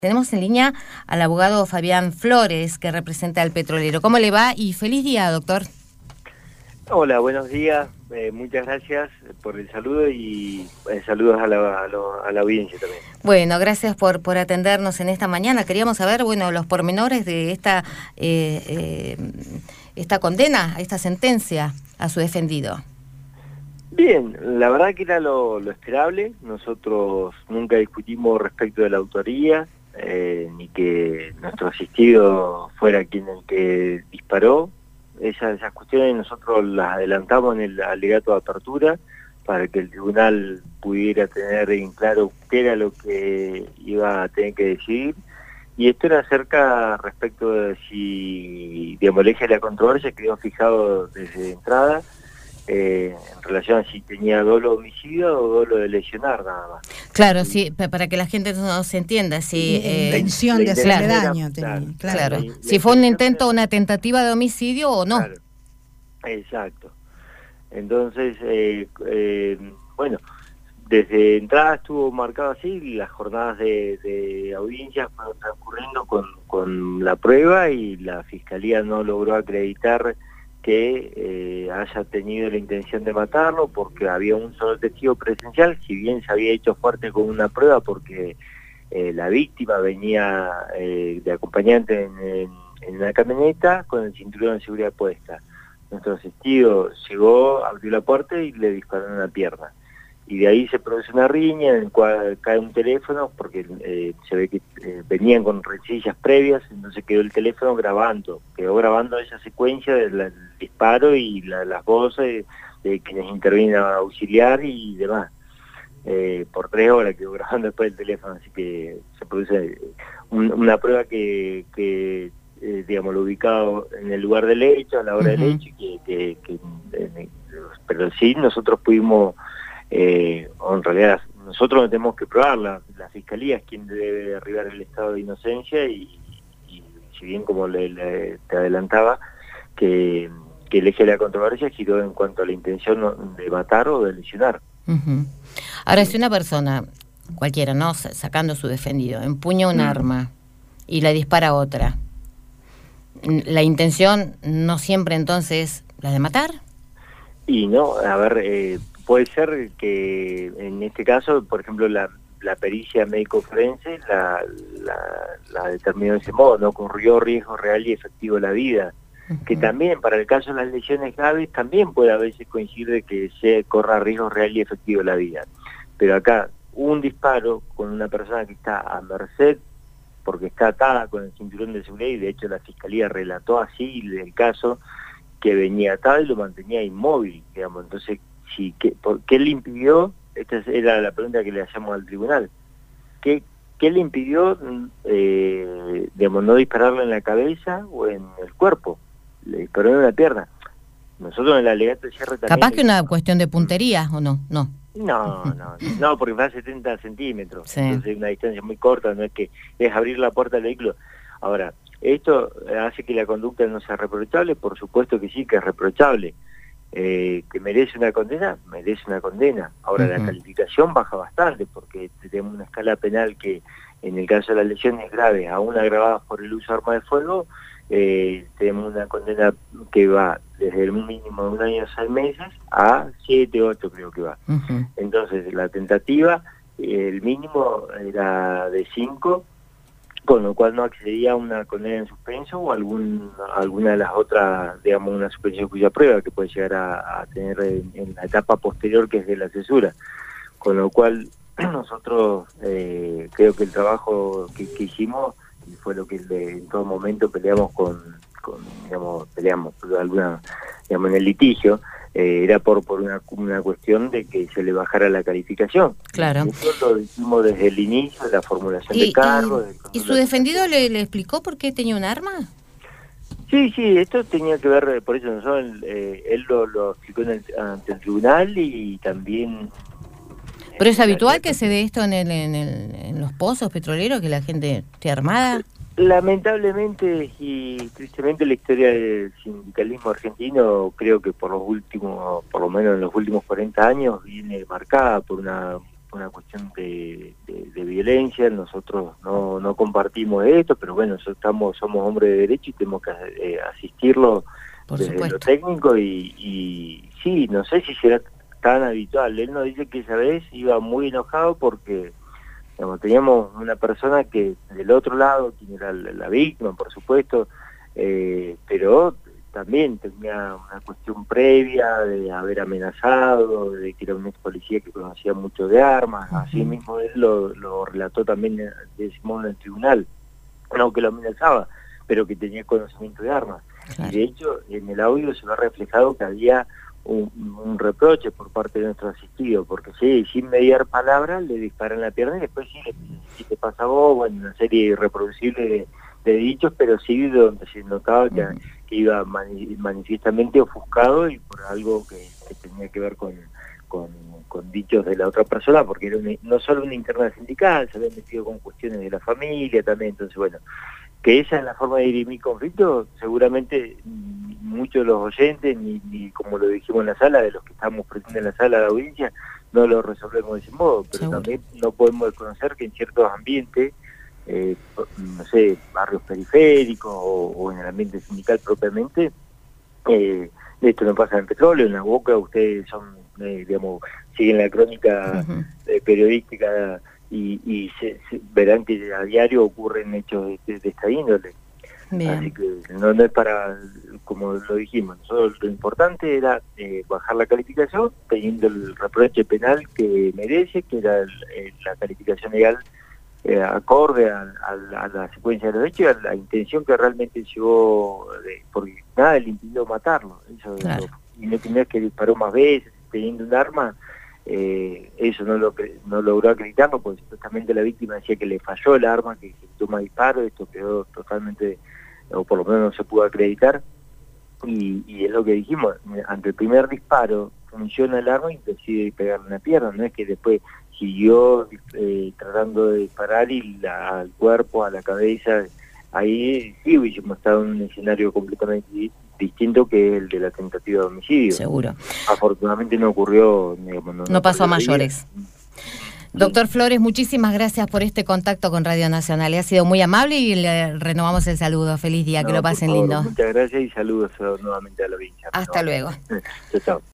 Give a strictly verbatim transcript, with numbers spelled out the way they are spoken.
Tenemos en línea al abogado Fabián Flores, que representa al petrolero. ¿Cómo le va? Y feliz día, doctor. Hola, buenos días. Eh, muchas gracias por el saludo y eh, saludos a la, a, lo, a la audiencia también. Bueno, gracias por, por atendernos en esta mañana. Queríamos saber, bueno, los pormenores de esta, eh, eh, esta condena, esta sentencia a su defendido. Bien, la verdad que era lo, lo esperable. Nosotros nunca discutimos respecto de la autoría, eh, ni que nuestro asistido fuera quien el que disparó. Esas, esas cuestiones nosotros las adelantamos en el alegato de apertura para que el tribunal pudiera tener en claro qué era lo que iba a tener que decidir. Y esto era acerca respecto de si, digamos, el eje de la controversia quedó fijado desde entrada, Eh, en relación a si tenía dolo de homicidio o dolo de lesionar nada más. Claro, sí, para que la gente no se entienda. Si, eh, intención de hacerle daño. Era, tenía, claro, claro. claro. La, la si fue un intento o era, una tentativa de homicidio o no. Claro, exacto. Entonces, eh, eh, bueno, desde entrada estuvo marcado así, las jornadas de, de audiencias fueron transcurriendo con, con la prueba y la Fiscalía no logró acreditar que eh, haya tenido la intención de matarlo porque había un solo testigo presencial, si bien se había hecho fuerte con una prueba porque eh, la víctima venía eh, de acompañante en, en, en una camioneta con el cinturón de seguridad puesta. Nuestro testigo llegó, abrió la puerta y le disparó en la pierna. Y de ahí se produce una riña en la cual cae un teléfono porque eh, se ve que eh, venían con rencillas previas, entonces quedó el teléfono grabando, quedó grabando esa secuencia del, del disparo y la, las voces de, de quienes intervienen a auxiliar y demás. Eh, por tres horas quedó grabando después el teléfono, así que se produce un, una prueba que, que eh, digamos, lo ubicado en el lugar del hecho, a la hora uh-huh. del hecho, y que, que, que eh, pero sí nosotros pudimos... Eh, o en realidad nosotros no tenemos que probar, la, la Fiscalía es quien debe derribar el estado de inocencia y, y si bien como le, le, te adelantaba que, que el eje de la controversia giró en cuanto a la intención de matar o de lesionar. Uh-huh. Ahora, si una persona, cualquiera, ¿no?, sacando su defendido, empuña un uh-huh. arma y la dispara a otra, ¿la intención no siempre entonces la de matar? Y no, a ver... Eh, puede ser que en este caso, por ejemplo, la, la pericia médico-forense la, la, la determinó de ese modo, no corrió riesgo real y efectivo de la vida. Uh-huh. Que también, para el caso de las lesiones graves, también puede a veces coincidir de que se corra riesgo real y efectivo de la vida. Pero acá, un disparo con una persona que está a merced, porque está atada con el cinturón de seguridad, y de hecho la Fiscalía relató así el caso, que venía atada y lo mantenía inmóvil, digamos, entonces... Sí, ¿qué, por, ¿qué le impidió? Esta era la pregunta que le hacíamos al tribunal. ¿Qué, qué le impidió, eh, digamos, no dispararle en la cabeza o en el cuerpo? Le disparó en la pierna. Nosotros en el alegato de cierre también... Capaz que una cuestión de puntería, ¿o no? No, no, no, no porque va a setenta centímetros. Sí. Entonces una distancia muy corta, no es que es abrir la puerta del vehículo. Ahora, ¿esto hace que la conducta no sea reprochable? Por supuesto que sí, que es reprochable. Eh, que merece una condena, merece una condena. Ahora, uh-huh. la calificación baja bastante, porque tenemos una escala penal que, en el caso de las lesiones graves, aún agravadas por el uso de arma de fuego, eh, tenemos una condena que va desde el mínimo de un año a seis meses a siete, ocho creo que va. Uh-huh. Entonces, la tentativa, eh, el mínimo era de cinco, con lo cual no accedía a una condena en suspenso o algún, alguna de las otras, digamos, una suspensión cuya prueba que puede llegar a, a tener en, en la etapa posterior, que es de la cesura. Con lo cual nosotros eh, creo que el trabajo que, que hicimos, y fue lo que de, en todo momento peleamos con, con digamos, peleamos por alguna, digamos, en el litigio, Eh, era por por una, una cuestión de que se le bajara la calificación. Claro. Nosotros lo hicimos desde el inicio, de la formulación de cargos. ¿Y, ¿y su defendido le, le explicó por qué tenía un arma? Sí, sí, esto tenía que ver, por eso nosotros, eh, él lo, lo explicó en el, ante el tribunal y también... ¿Pero es habitual que se dé esto en, el, en, el, en los pozos petroleros, que la gente esté armada? Lamentablemente y tristemente la historia del sindicalismo argentino, creo que por los últimos, por lo menos en los últimos cuarenta años, viene marcada por una una cuestión de, de, de violencia, nosotros no, no compartimos esto, pero bueno, nosotros estamos, somos hombres de derecho y tenemos que eh, asistirlo Por desde supuesto. lo técnico y, y sí, no sé si será tan habitual. Él nos dice que esa vez iba muy enojado porque digamos, teníamos una persona que del otro lado, quien era la, la víctima, por supuesto, eh, pero también tenía una cuestión previa de haber amenazado, de que era un ex policía que conocía mucho de armas. Uh-huh. Así mismo él lo, lo relató también de ese modo en el tribunal, no que lo amenazaba, pero que tenía conocimiento de armas. Claro. Y de hecho en el audio se lo ha reflejado que había un, un reproche por parte de nuestro asistido, porque sí, sin mediar palabras le disparan la pierna y después sí le piden si te pasa a vos, bueno, una serie irreproducible de, de dichos, pero sí donde se notaba que, uh-huh. que iba mani manifiestamente ofuscado y por algo que, que tenía que ver con, con, con dichos de la otra persona, porque era una, no solo una interna sindical, se había metido con cuestiones de la familia también, entonces bueno, que esa es la forma de dirimir conflictos, seguramente ni muchos de los oyentes, ni, ni como lo dijimos en la sala, de los que estamos presentes en la sala de audiencia, no lo resolvemos de ese modo, pero Seguro. También no podemos desconocer que en ciertos ambientes, eh, no sé, barrios periféricos o, o en el ambiente sindical propiamente, eh, esto no pasa en Petróleo, en La Boca ustedes son, eh, digamos, siguen la crónica uh-huh. eh, periodística y, y se, se verán que a diario ocurren hechos de, de, de esta índole. Bien. Así que no, no es para, como lo dijimos, nosotros lo importante era eh, bajar la calificación teniendo el reproche penal que merece, que era el, el, la calificación legal eh, acorde a, a, a la secuencia de los hechos y a la intención que realmente llevó, de, porque nada le impidió matarlo, eso claro. lo, y no tenía que disparó más veces teniendo un arma. Eh, eso no lo no logró acreditarlo porque supuestamente la víctima decía que le falló el arma, que ejecutó más disparo, esto quedó totalmente, o por lo menos no se pudo acreditar, y, y es lo que dijimos, ante el primer disparo funciona el arma y decide pegarle una pierna, no es que después siguió eh, tratando de disparar y la, al cuerpo, a la cabeza, ahí sí hubiésemos estado en un escenario completamente distinto que el de la tentativa de homicidio. Seguro. Afortunadamente no ocurrió... Digamos, no, no, no pasó a mayores. Sí. Doctor Flores, muchísimas gracias por este contacto con Radio Nacional. Ha sido muy amable y le renovamos el saludo. Feliz día, no, que lo pasen favor, lindo. Muchas gracias y saludos nuevamente a la audiencia. Hasta no. luego. Chao, chao.